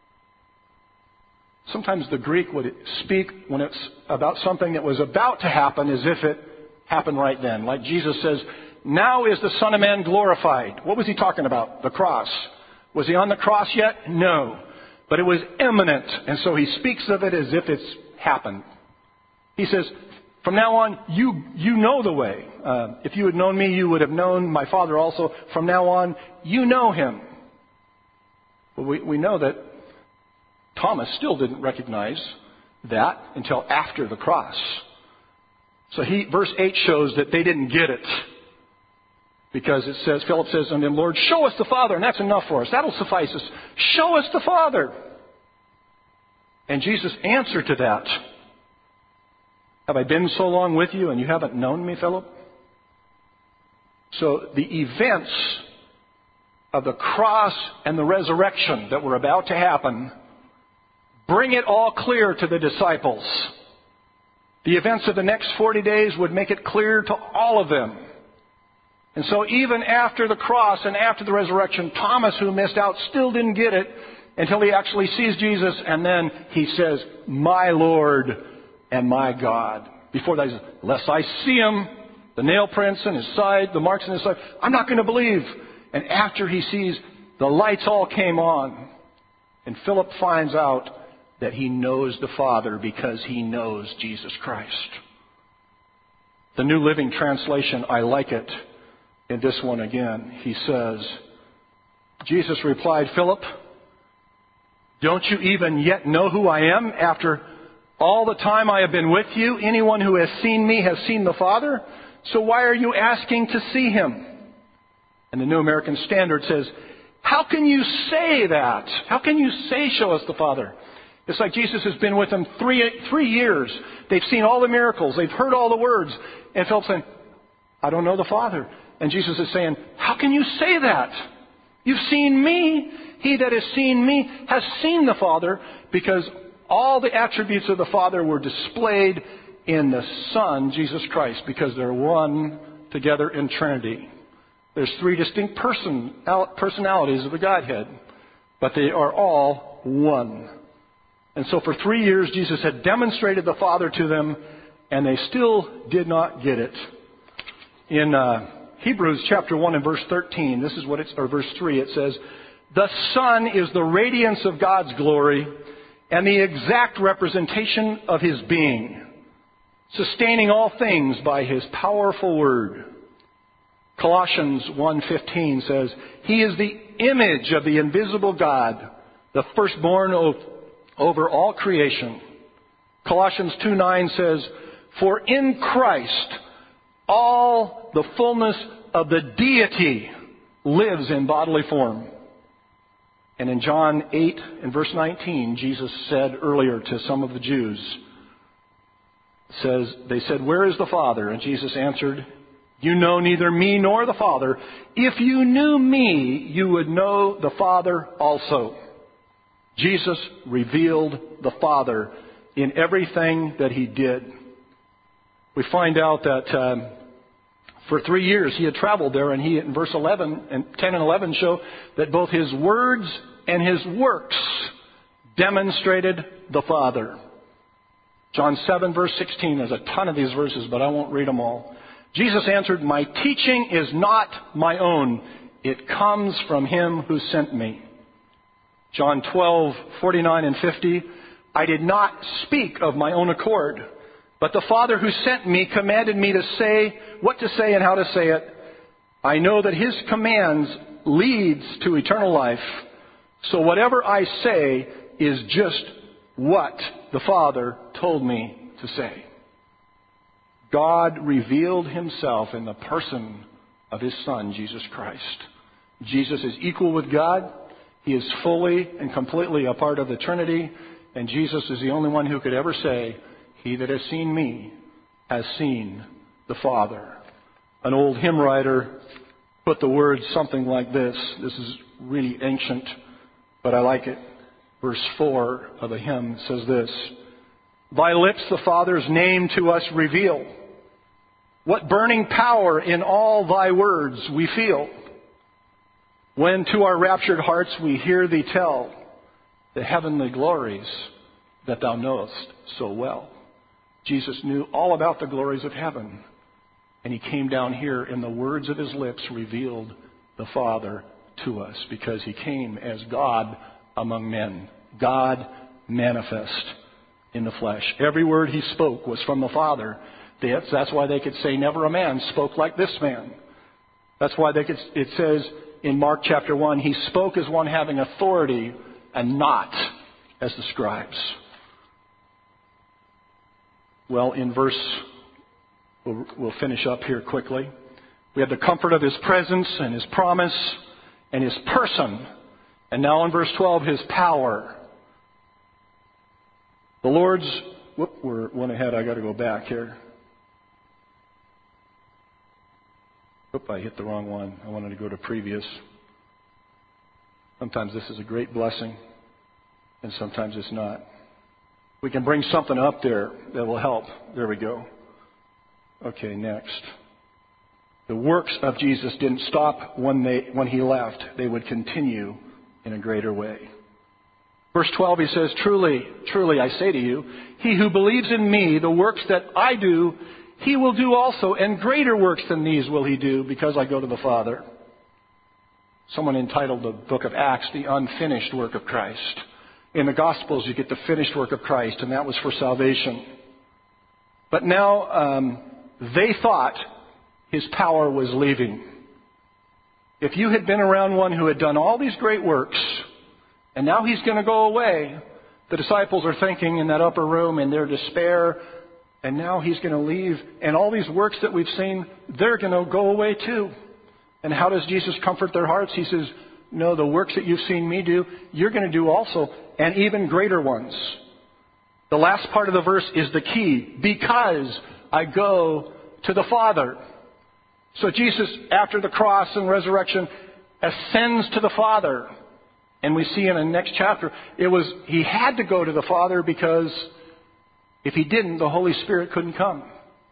Sometimes the Greek would speak when it's about something that was about to happen as if it happened right then. Like Jesus says, now is the Son of Man glorified. What was he talking about? The cross. Was he on the cross yet? No. But it was imminent. And so he speaks of it as if it's happened. He says, from now on, you know the way. If you had known me, you would have known my Father also. From now on, you know him. Well, we know that Thomas still didn't recognize that until after the cross. So verse 8 shows that they didn't get it. Because it says, Philip says unto him, Lord, show us the Father, and that's enough for us. That'll suffice us. Show us the Father. And Jesus answered to that, have I been so long with you and you haven't known me, Philip? So the events of the cross and the resurrection that were about to happen bring it all clear to the disciples. The events of the next 40 days would make it clear to all of them. And so even after the cross and after the resurrection, Thomas, who missed out, still didn't get it until he actually sees Jesus, and then he says, my Lord and my God. Before that, he says, unless I see him, the nail prints in his side, the marks in his side, I'm not going to believe. And after he sees, the lights all came on. And Philip finds out that he knows the Father because he knows Jesus Christ. The New Living Translation, I like it. In this one again, he says, Jesus replied, Philip, don't you even yet know who I am after all the time I have been with you? Anyone who has seen me has seen the Father. So why are you asking to see him? And the New American Standard says, how can you say that? How can you say, show us the Father? It's like Jesus has been with them three years. They've seen all the miracles. They've heard all the words. And Philip's saying, I don't know the Father. And Jesus is saying, how can you say that? You've seen me. He that has seen me has seen the Father, because all the attributes of the Father were displayed in the Son, Jesus Christ, because they're one together in Trinity. There's three distinct personalities of the Godhead, but they are all one. And so for 3 years, Jesus had demonstrated the Father to them, and they still did not get it. In Hebrews chapter 1 and verse 13, this is what or verse 3, it says, the Son is the radiance of God's glory and the exact representation of his being, sustaining all things by his powerful word. Colossians 1:15 says, he is the image of the invisible God, the firstborn over all creation. Colossians 2:9 says, for in Christ all the fullness of the deity lives in bodily form. And in John 8 and verse 19, Jesus said earlier to some of the Jews, they said, where is the Father? And Jesus answered, you know neither me nor the Father. If you knew me, you would know the Father also. Jesus revealed the Father in everything that he did. We find out that For 3 years he had traveled there, and he, in verse 11 and 10 and 11 show that both his words and his works demonstrated the Father. John 7, verse 16, there's a ton of these verses, but I won't read them all. Jesus answered, "My teaching is not my own. It comes from him who sent me." John 12, 49 and 50, "I did not speak of my own accord, but the Father who sent me commanded me to say what to say and how to say it. I know that his commands leads to eternal life, so whatever I say is just what the Father told me to say." God revealed himself in the person of his Son, Jesus Christ. Jesus is equal with God. He is fully and completely a part of the Trinity. And Jesus is the only one who could ever say, "He that has seen me has seen the Father." An old hymn writer put the words something like this. This is really ancient, but I like it. Verse 4 of the hymn says this: "Thy lips the Father's name to us reveal. What burning power in all thy words we feel, when to our raptured hearts we hear thee tell the heavenly glories that thou knowest so well." Jesus knew all about the glories of heaven, and he came down here, and the words of his lips revealed the Father to us, because he came as God among men, God manifest in the flesh. Every word he spoke was from the Father. That's why they could say, "Never a man spoke like this man." That's why it says in Mark chapter 1, he spoke as one having authority and not as the scribes. Well, in we'll finish up here quickly. We have the comfort of his presence and his promise and his person. And now in verse 12, his power. The Lord's, we're one ahead, I got to go back here. I hit the wrong one. I wanted to go to previous. Sometimes this is a great blessing, and sometimes it's not. We can bring something up there that will help. There we go. Okay, next. The works of Jesus didn't stop when he left. They would continue in a greater way. Verse 12, he says, "Truly, truly, I say to you, he who believes in me, the works that I do, he will do also, and greater works than these will he do, because I go to the Father." Someone entitled the book of Acts, "The Unfinished Work of Christ." In the Gospels, you get the finished work of Christ, and that was for salvation. But now they thought his power was leaving. If you had been around one who had done all these great works, and now he's going to go away, the disciples are thinking in that upper room in their despair, and now he's going to leave, and all these works that we've seen, they're going to go away too. And how does Jesus comfort their hearts? He says, "No, the works that you've seen me do, you're going to do also, and even greater ones." The last part of the verse is the key. "Because I go to the Father." So Jesus, after the cross and resurrection, ascends to the Father. And we see in the next chapter, he had to go to the Father, because if he didn't, the Holy Spirit couldn't come.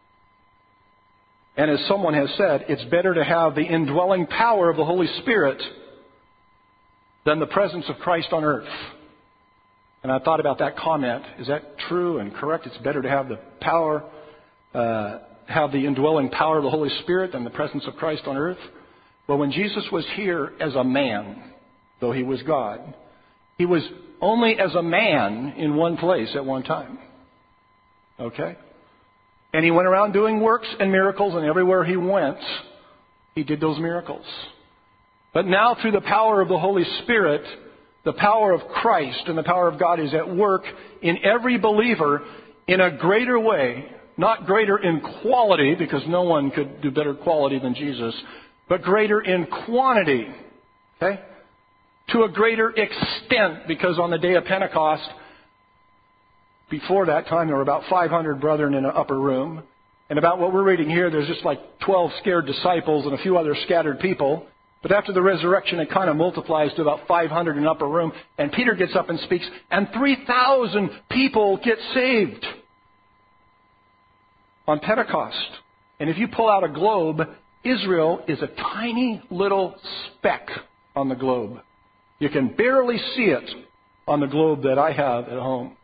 And as someone has said, it's better to have the indwelling power of the Holy Spirit than the presence of Christ on earth. And I thought about that comment. Is that true and correct? It's better to have the power, have the indwelling power of the Holy Spirit than the presence of Christ on earth? Well, when Jesus was here as a man, though he was God, he was only as a man in one place at one time. Okay? And he went around doing works and miracles, and everywhere he went, he did those miracles. But now, through the power of the Holy Spirit, the power of Christ and the power of God is at work in every believer in a greater way. Not greater in quality, because no one could do better quality than Jesus, but greater in quantity. Okay? To a greater extent, because on the day of Pentecost, before that time, there were about 500 brethren in an upper room. And about what we're reading here, there's just like 12 scared disciples and a few other scattered people. But after the resurrection, it kind of multiplies to about 500 in an upper room. And Peter gets up and speaks, and 3,000 people get saved on Pentecost. And if you pull out a globe Israel is a tiny little speck on the globe. You can barely see it on the globe that I have at home.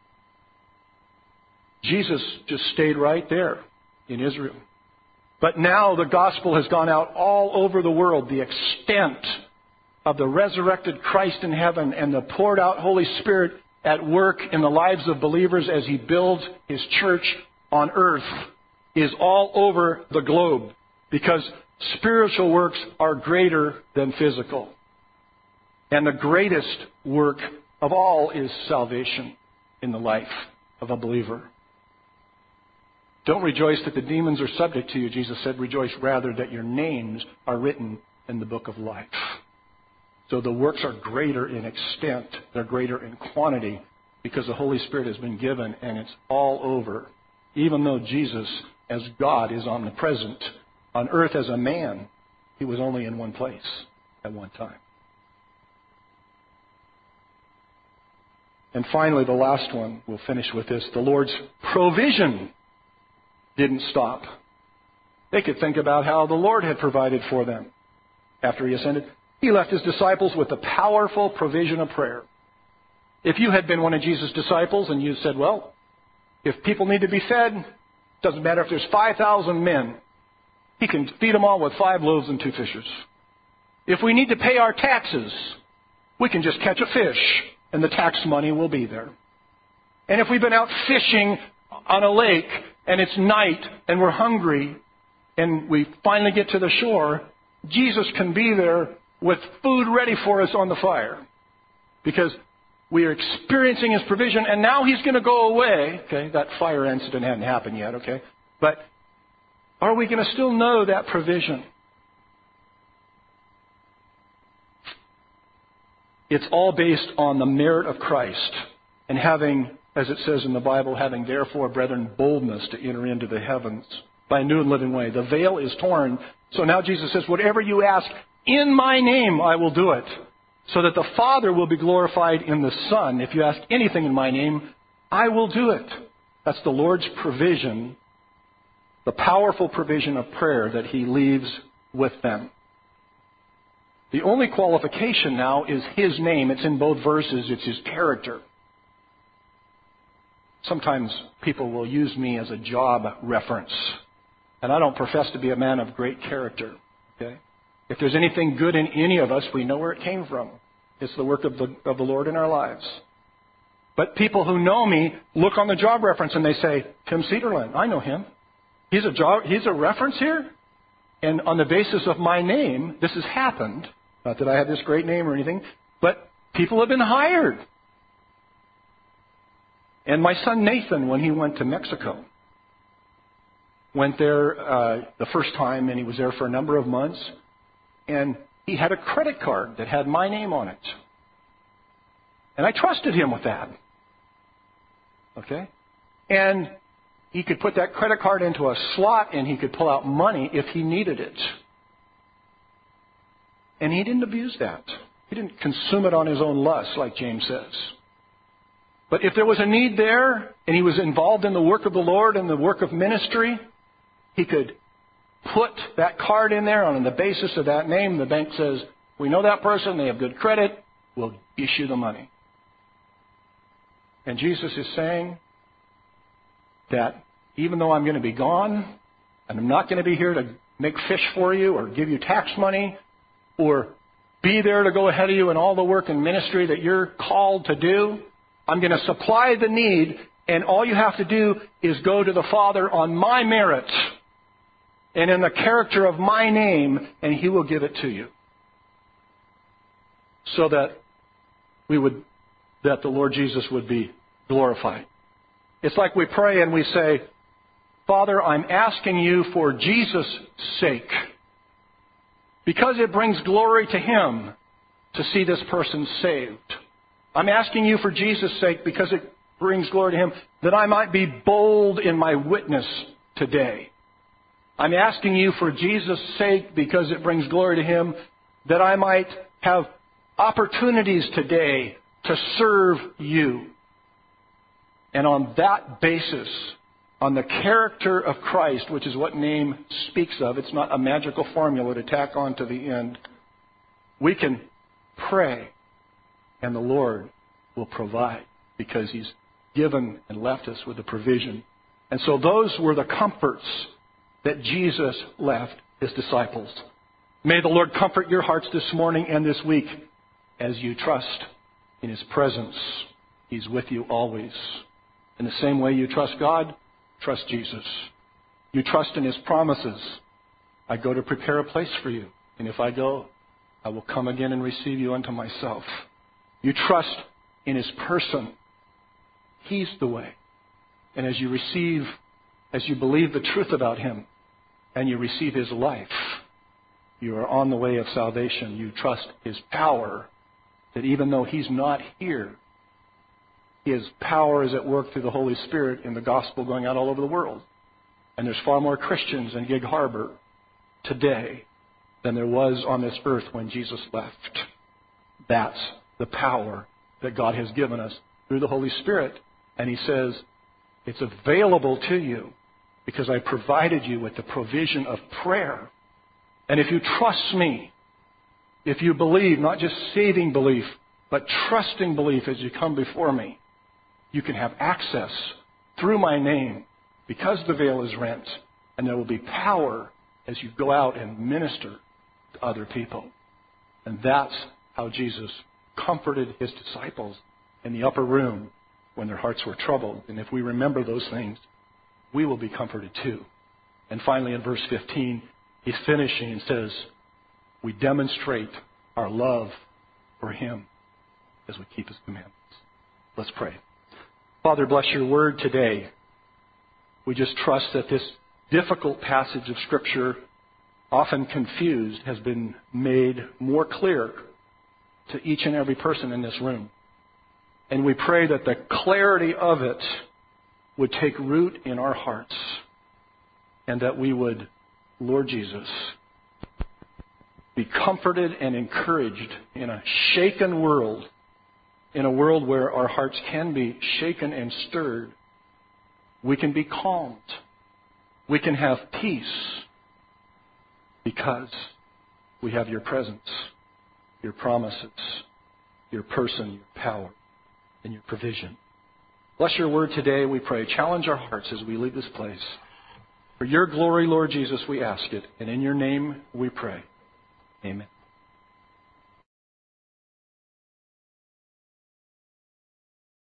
Jesus just stayed right there in Israel. But now the gospel has gone out all over the world. The extent of the resurrected Christ in heaven and the poured out Holy Spirit at work in the lives of believers as He builds His church on earth is all over the globe, because spiritual works are greater than physical. And the greatest work of all is salvation in the life of a believer. Don't rejoice that the demons are subject to you, Jesus said. Rejoice rather that your names are written in the book of life. So the works are greater in extent. They're greater in quantity because the Holy Spirit has been given and it's all over. Even though Jesus, as God, is omnipresent, on earth as a man, He was only in one place at one time. And finally, the last one, we'll finish with this. The Lord's provision didn't stop. They could think about how the Lord had provided for them after He ascended. He left His disciples with the powerful provision of prayer. If you had been one of Jesus' disciples and you said, well, if people need to be fed, doesn't matter if there's 5,000 men, He can feed them all with 5 loaves and 2 fishes. If we need to pay our taxes, we can just catch a fish and the tax money will be there. And if we've been out fishing on a lake and it's night and we're hungry and we finally get to the shore, Jesus can be there with food ready for us on the fire. Because we are experiencing His provision and now He's going to go away. Okay, that fire incident hadn't happened yet, okay? But are we going to still know that provision? It's all based on the merit of Christ and having, as it says in the Bible, having therefore, brethren, boldness to enter into the heavens by a new and living way. The veil is torn. So now Jesus says, whatever you ask in my name, I will do it, so that the Father will be glorified in the Son. If you ask anything in my name, I will do it. That's the Lord's provision, the powerful provision of prayer that He leaves with them. The only qualification now is His name. It's in both verses. It's His character. Sometimes people will use me as a job reference. And I don't profess to be a man of great character. Okay? If there's anything good in any of us, we know where it came from. It's the work of the Lord in our lives. But people who know me look on the job reference and they say, Tim Cedarland, I know him. He's a reference here? And on the basis of my name, this has happened. Not that I have this great name or anything, but people have been hired. And my son Nathan, when he went to Mexico, went there the first time, and he was there for a number of months, and he had a credit card that had my name on it. And I trusted him with that. Okay? And he could put that credit card into a slot, and he could pull out money if he needed it. And he didn't abuse that. He didn't consume it on his own lust, like James says. But if there was a need there, and he was involved in the work of the Lord and the work of ministry, he could put that card in there, and on the basis of that name, the bank says, we know that person, they have good credit, we'll issue the money. And Jesus is saying that even though I'm going to be gone, and I'm not going to be here to make fish for you or give you tax money, or be there to go ahead of you in all the work and ministry that you're called to do, I'm going to supply the need, and all you have to do is go to the Father on my merit and in the character of my name, and He will give it to you. So that the Lord Jesus would be glorified. It's like we pray and we say, Father, I'm asking you for Jesus' sake, because it brings glory to Him to see this person saved. I'm asking you for Jesus' sake, because it brings glory to Him, that I might be bold in my witness today. I'm asking you for Jesus' sake, because it brings glory to Him, that I might have opportunities today to serve you. And on that basis, on the character of Christ, which is what name speaks of. It's not a magical formula to tack on to the end. We can pray, and the Lord will provide because He's given and left us with a provision. And so those were the comforts that Jesus left His disciples. May the Lord comfort your hearts this morning and this week as you trust in His presence. He's with you always. In the same way you trust God, trust Jesus. You trust in His promises. I go to prepare a place for you. And if I go, I will come again and receive you unto myself. You trust in His person. He's the way. And as you believe the truth about Him and you receive His life, you are on the way of salvation. You trust His power, that even though He's not here, His power is at work through the Holy Spirit in the gospel going out all over the world. And there's far more Christians in Gig Harbor today than there was on this earth when Jesus left. That's the power that God has given us through the Holy Spirit. And He says, it's available to you because I provided you with the provision of prayer. And if you trust me, if you believe, not just saving belief, but trusting belief as you come before me, you can have access through my name because the veil is rent. And there will be power as you go out and minister to other people. And that's how Jesus comforted His disciples in the upper room when their hearts were troubled. And if we remember those things, we will be comforted too. And finally in verse 15, He's finishing and says, we demonstrate our love for Him as we keep His commandments. Let's pray. Father, bless your word today. We just trust that this difficult passage of Scripture, often confused, has been made more clear to each and every person in this room. And we pray that the clarity of it would take root in our hearts and that we would, Lord Jesus, be comforted and encouraged in a shaken world, in a world where our hearts can be shaken and stirred. We can be calmed. We can have peace because we have your presence, your promises, your person, your power, and your provision. Bless your word today, we pray. Challenge our hearts as we leave this place. For your glory, Lord Jesus, we ask it. And in your name we pray. Amen.